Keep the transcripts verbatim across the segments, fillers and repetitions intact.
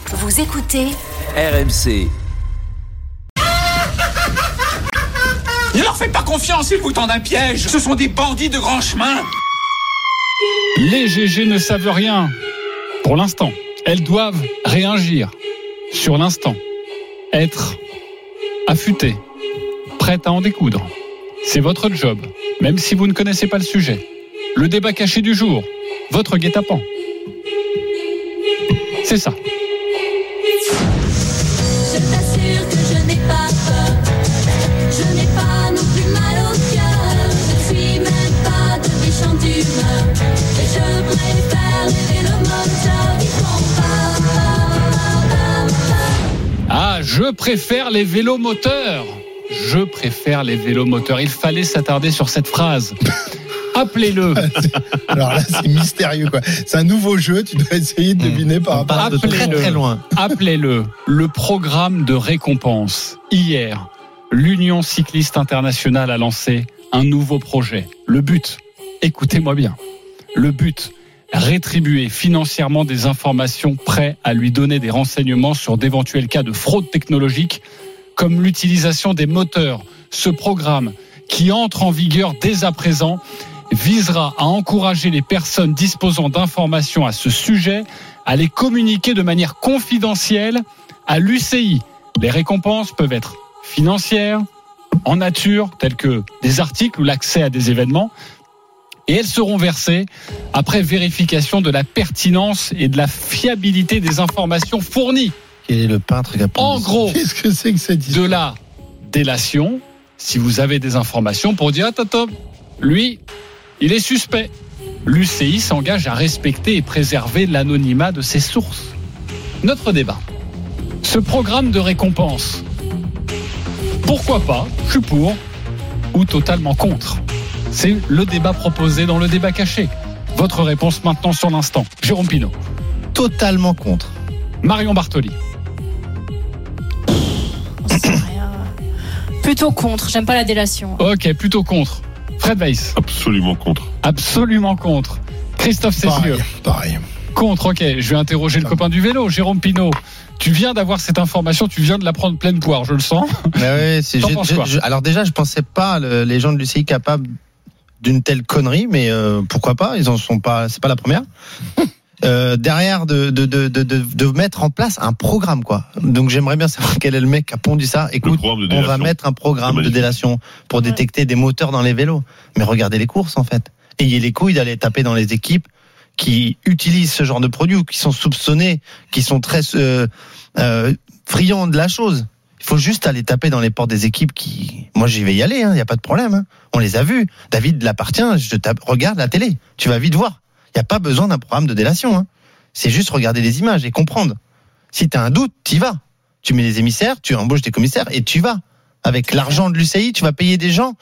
Vous écoutez R M C. Ne leur faites pas confiance, ils vous tendent un piège. Ce sont des bandits de grand chemin. Les G G ne savent rien. Pour l'instant, elles doivent réagir sur l'instant. Être affûtées, prêtes à en découdre. C'est votre job, même si vous ne connaissez pas le sujet. Le débat caché du jour, votre guet-apens. C'est ça. Je t'assure que je n'ai pas peur. Je n'ai pas non plus mal au cœur. Je ne suis même pas de méchante humeur. Et je préfère les vélomoteurs qui font pas. Ah, je préfère les vélomoteurs. Je préfère les vélomoteurs. Il fallait s'attarder sur cette phrase. Appelez-le. Alors là, c'est mystérieux, quoi. C'est un nouveau jeu, tu dois essayer de deviner par rapport à très très loin. Appelez-le. Le programme de récompense. Hier, l'Union cycliste internationale a lancé un nouveau projet. Le but, écoutez-moi bien, le but, rétribuer financièrement des informations prêtes à lui donner des renseignements sur d'éventuels cas de fraude technologique, comme l'utilisation des moteurs. Ce programme, qui entre en vigueur dès à présent, visera à encourager les personnes disposant d'informations à ce sujet à les communiquer de manière confidentielle à l'U C I. Les récompenses peuvent être financières, en nature, telles que des articles ou l'accès à des événements, et elles seront versées après vérification de la pertinence et de la fiabilité des informations fournies. Quel est le peintre qui a En gros, qu'est-ce que c'est que cette histoire ? De la délation, si vous avez des informations pour dire « Attends, lui, il est suspect ». L'U C I s'engage à respecter et préserver l'anonymat de ses sources. Notre débat. Ce programme de récompense, pourquoi pas, je suis pour, ou totalement contre. C'est le débat proposé dans le débat caché. Votre réponse maintenant sur l'instant. Jérôme Pinault. Totalement contre. Marion Bartoli. Plutôt contre, j'aime pas la délation. Ok, plutôt contre. Fred Weiss. Absolument contre. Absolument contre. Christophe Cessieux. Pareil, pareil. Contre, ok. Je vais interroger le ah. copain du vélo, Jérôme Pinault. Tu viens d'avoir cette information, tu viens de la prendre pleine poire, je le sens. Mais oui, c'est, j'ai, j'ai, alors déjà, je pensais pas le, les gens de l'U C I capables d'une telle connerie, mais euh, pourquoi pas, ils en sont pas, c'est pas la première. Euh, derrière de, de, de, de, de mettre en place un programme, quoi. Donc j'aimerais bien savoir quel est le mec qui a pondu ça. Écoute, on va mettre un programme de délation pour détecter des moteurs dans les vélos. Mais regardez les courses, en fait. Ayez les couilles d'aller taper dans les équipes qui utilisent ce genre de produits ou qui sont soupçonnés, qui sont très euh, euh, friands de la chose. Il faut juste aller taper dans les portes des équipes qui... Moi, j'y vais y aller, il hein, n'y a pas de problème. Hein. On les a vus. David l'appartient, je tape... regarde la télé. Tu vas vite voir. Il n'y a pas besoin d'un programme de délation. Hein. C'est juste regarder les images et comprendre. Si tu as un doute, tu y vas. Tu mets des émissaires, tu embauches des commissaires et tu vas. Avec l'argent de l'U C I, tu vas payer des gens.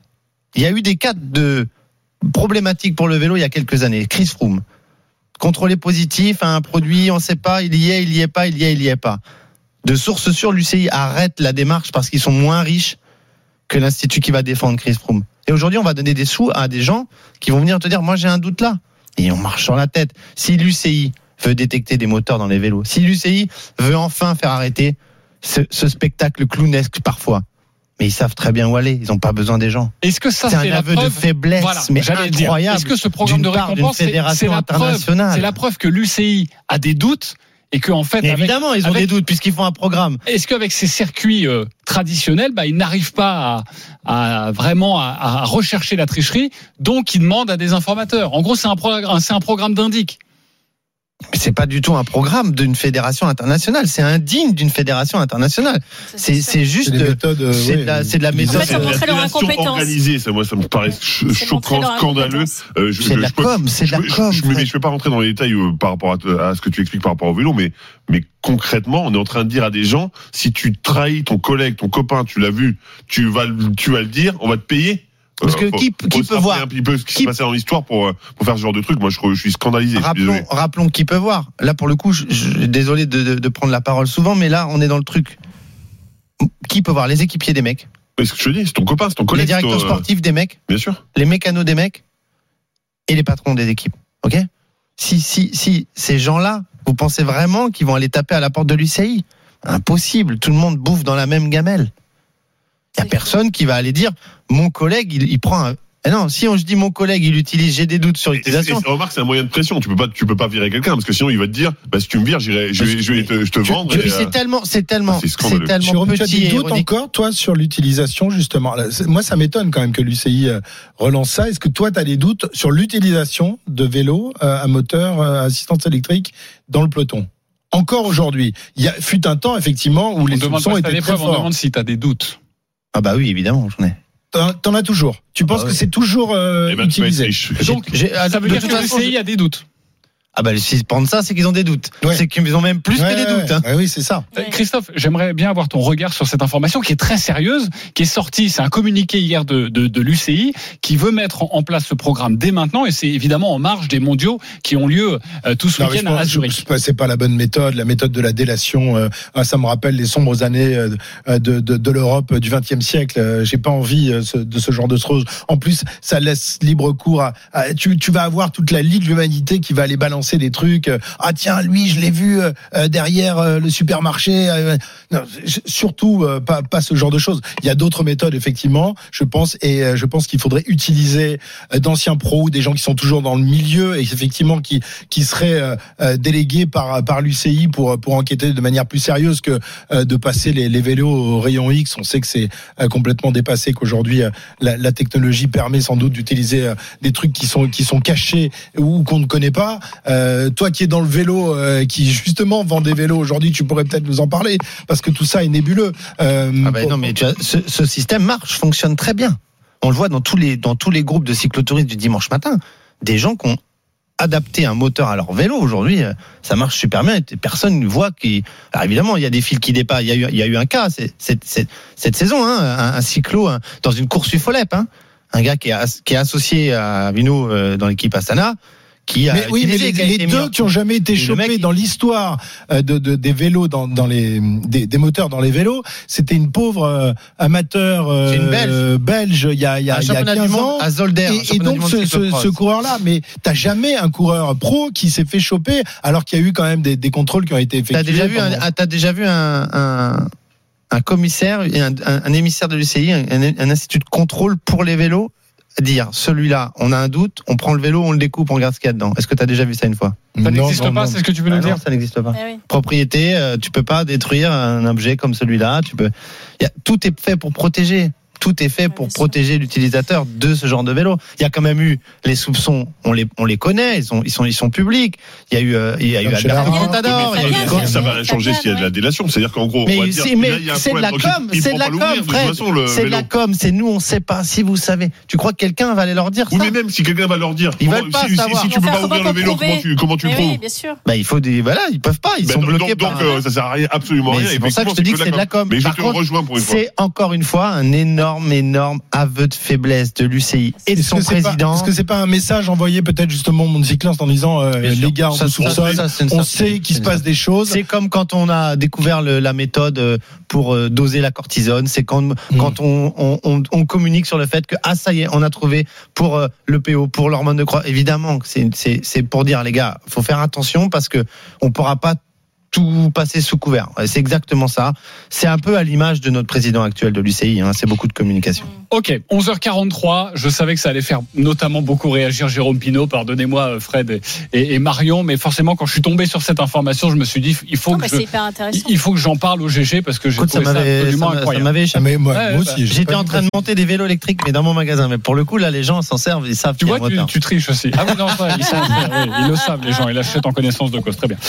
Il y a eu des cas de problématiques pour le vélo il y a quelques années. Chris Froome. Contrôlé positif à un produit, on ne sait pas, il y est, il y est pas, il y est, il y est pas. De source sûre, l'U C I arrête la démarche parce qu'ils sont moins riches que l'institut qui va défendre Chris Froome. Et aujourd'hui, on va donner des sous à des gens qui vont venir te dire, moi j'ai un doute là. Et on marche sur la tête. Si l'U C I veut détecter des moteurs dans les vélos, si l'U C I veut enfin faire arrêter ce, ce spectacle clownesque parfois, mais ils savent très bien où aller, ils n'ont pas besoin des gens. Est-ce que ça, c'est, c'est un la aveu preuve, de faiblesse, voilà, mais dire, incroyable. est-ce que ce programme de récompense, c'est, c'est, la preuve, c'est la preuve que l'U C I a des doutes et que en fait, mais avec, évidemment, ils ont avec, des doutes puisqu'ils font un programme. Est-ce qu'avec ces circuits euh, traditionnels, bah, ils n'arrivent pas à, à vraiment à, à rechercher la tricherie, donc ils demandent à des informateurs. En gros, c'est un, pro- c'est un programme d'indic. Mais c'est pas du tout un programme d'une fédération internationale, c'est indigne d'une fédération internationale. C'est, c'est juste, c'est, méthodes, euh, c'est, ouais, de la, c'est de la méthode. En fait, montrer leur incompétence. Organisée, ça, moi, ça me paraît ch- choquant, scandaleux. Euh, je, c'est je, de la je com, peux, c'est de la je, com. Je, je, je, je vais pas rentrer dans les détails euh, par rapport à, à ce que tu expliques par rapport au vélo, mais, mais concrètement, on est en train de dire à des gens, si tu trahis ton collègue, ton copain, tu l'as vu, tu vas, tu vas le dire, on va te payer. Parce que euh, faut, qui, qui peut voir un petit peu ce qui, qui s'est passé dans l'histoire pour, pour faire ce genre de truc. Moi, je, je suis scandalisé. Rappelons, je suis rappelons qui peut voir. Là, pour le coup, je, je désolé de, de, de prendre la parole souvent, mais là, on est dans le truc. Qui peut voir? Les équipiers des mecs. Mais ce que je te dis, c'est ton copain, c'est ton collègue. Les directeurs ton, sportifs des mecs. Bien sûr. Les mécanos des mecs. Et les patrons des équipes. Ok? Si, si, si ces gens-là Vous pensez vraiment qu'ils vont aller taper à la porte de l'U C I ? Impossible. Tout le monde bouffe dans la même gamelle. Il n'y a personne qui va aller dire mon collègue, il, il prend un. Et non, si on je dis mon collègue, il utilise, j'ai des doutes sur l'utilisation. Et, et, remarque, c'est un moyen de pression. Tu peux pas, tu peux pas virer quelqu'un parce que sinon il va te dire, bah si tu me vires, j'irai, je vais, je vais te, je te vendre. Tu, et, c'est euh... tellement, c'est tellement, c'est, c'est tellement Jérôme, petit. tu as des doutes ironique. encore, toi, sur l'utilisation justement. Moi, ça m'étonne quand même que l'U C I relance ça. Est-ce que toi, tu as des doutes sur l'utilisation de vélos à moteur, à assistance électrique dans le peloton? Encore aujourd'hui, il y a fut un temps effectivement où on les demande soupçons pas étaient très on forts. demande si tu as des doutes. Ah bah oui, évidemment, j'en ai. T'en, t'en as toujours. Tu penses Ah ouais. que c'est toujours euh, Eh ben, tu vas être utilisé. riche. Donc, J'ai- j'ai- ça veut de dire toute que le façon, C I a des doutes. Ah bah s'ils pendent ça, c'est qu'ils ont des doutes. Ouais. C'est qu'ils ont même plus Ouais, que des doutes. Hein. ouais, oui, c'est ça. Euh, Christophe, j'aimerais bien avoir ton regard sur cette information qui est très sérieuse, qui est sortie. C'est un communiqué hier de, de, de l'U C I qui veut mettre en place ce programme dès maintenant, et c'est évidemment en marge des mondiaux qui ont lieu euh, tout ce Non, mais week-end je à pense- Zurich. je- c'est pas la bonne méthode, la méthode de la délation. Euh, ah, ça me rappelle les sombres années euh, de, de, de l'Europe du vingtième siècle. Euh, J'ai pas envie euh, ce- de ce genre de choses. En plus, ça laisse libre cours à, à- tu, tu vas avoir toute la Ligue de l'humanité qui va aller balancer des trucs. Euh, ah tiens, lui, je l'ai vu euh, derrière euh, le supermarché. Euh, non, je- surtout euh, pas, pas ce genre de choses. Il y a d'autres méthodes effectivement, je pense, et euh, je pense qu'il faudrait utiliser euh, d'anciens pros, des gens qui sont toujours dans le milieu et effectivement qui qui seraient euh, euh, délégués par par l'U C I pour pour enquêter de manière plus sérieuse que euh, de passer les, les vélos au rayon X. On sait que c'est euh, complètement dépassé, qu'aujourd'hui euh, la, la technologie permet sans doute d'utiliser euh, des trucs qui sont qui sont cachés ou qu'on ne connaît pas. Euh, toi qui es dans le vélo, euh, qui justement vend des vélos aujourd'hui, tu pourrais peut-être nous en parler parce que tout ça est nébuleux. Euh, Ah bah pour- non, mais tu vois, ce, ce système marche, fonctionne très bien. On le voit dans tous les dans tous les groupes de cyclotouristes du dimanche matin. Des gens qui ont adapté un moteur à leur vélo aujourd'hui, euh, ça marche super bien. Et personne ne voit qui. Alors évidemment, il y a des fils qui dépassent. Il y a eu il y a eu un cas c'est, c'est, c'est, cette saison, hein, un, un cyclo hein, dans une course U F O L E P, hein, un gars qui est as, qui est associé à Vino euh, dans l'équipe Astana. Qui a Mais oui, mais utilisé, les, qui a les été deux mis- qui ont jamais été Et le chopés mec, dans l'histoire euh, de, de des vélos dans, dans les des, des moteurs dans les vélos, c'était une pauvre euh, amateur euh, C'est une Belge. belge il y a il y a, un il y a championnat du quinze monde ans. à Zolder. un Et, et championnat du donc monde ce, ce, cyclocross. ce coureur-là, mais t'as jamais un coureur pro qui s'est fait choper alors qu'il y a eu quand même des, des contrôles qui ont été effectués. T'as déjà vu un, pendant- ah, t'as déjà vu un, un, un commissaire, et un, un, un émissaire de l'U C I, un, un institut de contrôle pour les vélos, dire celui-là, on a un doute, on prend le vélo, on le découpe, on regarde ce qu'il y a dedans. Est-ce que t'as déjà vu ça une fois? Ça Non, n'existe non, pas, non. c'est ce que tu veux Ah nous non, dire? ça n'existe pas. Eh oui. Propriété, euh, tu peux pas détruire un objet comme celui-là. Tu peux. Il y a, tout est fait pour protéger. Tout est fait pour bien sûr. protéger l'utilisateur de ce genre de vélo. Il y a quand même eu les soupçons, on les, on les connaît, ils sont, ils sont, ils sont publics. Il y a eu, euh, il y a eu Donc, chez Alberto Lara. Contador, il y a eu- Fabien, Comme ça Fabien, va rien changer s'il y a de la délation. C'est-à-dire qu'en gros, Mais on va c'est- dire, mais là, il y a un c'est de problème. la Donc, com, il c'est faut de la pas l'ouvrir, com, de toute Fred. façon, le C'est de la vélo. com, c'est nous, on sait pas. Si vous savez, tu crois que quelqu'un va aller leur dire Oui, ça? mais même si quelqu'un va leur dire, Ils comment- veulent pas si, si- savoir. si tu Ils peux vont pas faire ouvrir comment le vélo, pour comment prouver tu, comment tu le Eh oui, prouves? bien sûr. Bah, il faut des, voilà, ils peuvent pas, ils Ben, sont donc, bloqués donc, par. euh, ça sert à rien, absolument Mais rien. c'est pour ça que je te Effectivement, dis que c'est de la com. Mais je Par te contre, rejoins pour une fois. C'est encore une fois un énorme, énorme aveu de faiblesse de l'U C I et de Est-ce son que c'est pas- président. Est-ce que c'est pas un message envoyé peut-être justement au monde cycliste en disant euh, Bien sûr. les gars, on Ça, vous ça, soupçonne, ça, c'est une on certitude. sait qu'il C'est se une passe des choses. C'est comme quand on a découvert le- la méthode euh, pour euh, doser la cortisone. C'est quand, quand on, on, on, on communique sur le fait que ah ça y est, on a trouvé pour euh, le P O, pour l'hormone de croissance. Évidemment, c'est, c'est, c'est pour dire les gars, faut faire attention parce que on pourra pas tout passer sous couvert. C'est exactement ça. C'est un peu à l'image de notre président actuel de l'U C I. Hein. C'est beaucoup de communication. Ok, onze heures quarante-trois. Je savais que ça allait faire notamment beaucoup réagir Jérôme Pinault. Pardonnez-moi, Fred et, et, et Marion, mais forcément, quand je suis tombé sur cette information, je me suis dit, il faut Non, que mais je, c'est hyper intéressant. il faut que j'en parle au G G parce que j'ai Écoute, ça trouvé ça, m'avait, absolument ça m'a- ça incroyable. m'avait Ah, échappé. mais moi, Ouais, moi bah, aussi. j'ai J'étais pas en vu train de monter des vélos électriques, mais dans mon magasin. Mais pour le coup, là, les gens s'en servent, ils savent Tu qu'il y a vois, un tu, moteur. tu triches aussi. Ah oui, non, ça, ils, savent, oui, ils le savent, les gens, ils l'achètent en connaissance de cause. Très bien.